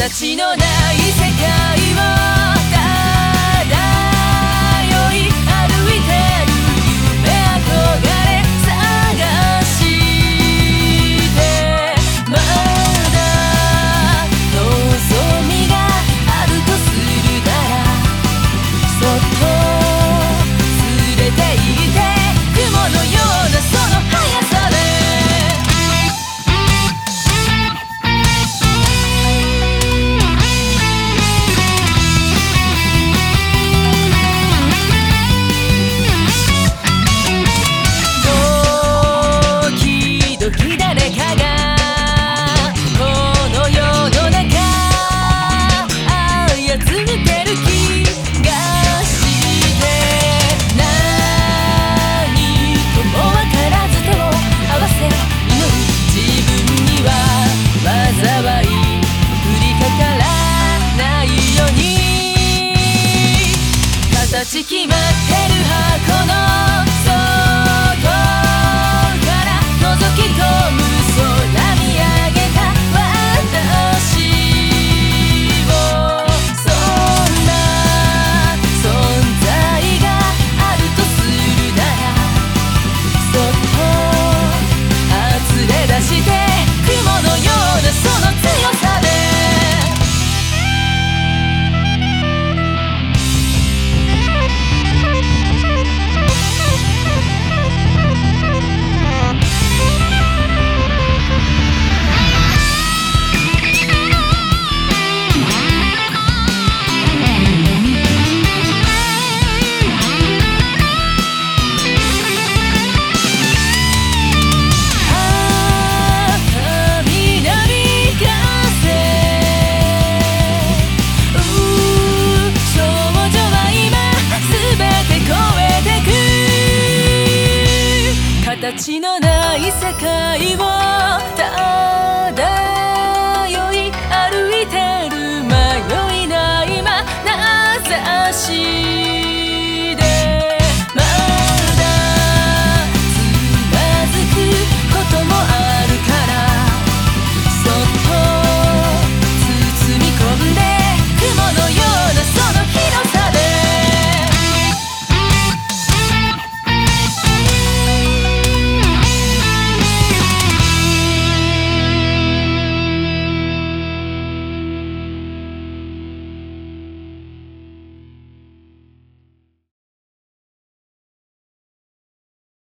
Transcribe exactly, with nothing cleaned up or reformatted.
形のない世界を漂い歩いてる夢憧れ探してまだ望みがあるとするならそっと連れて行って雲のようなその速さで決まってる箱の外から覗き込む空見上げた私をそんな存在があるとするならそっとあつれ出して雲のようなその強さで形のない世界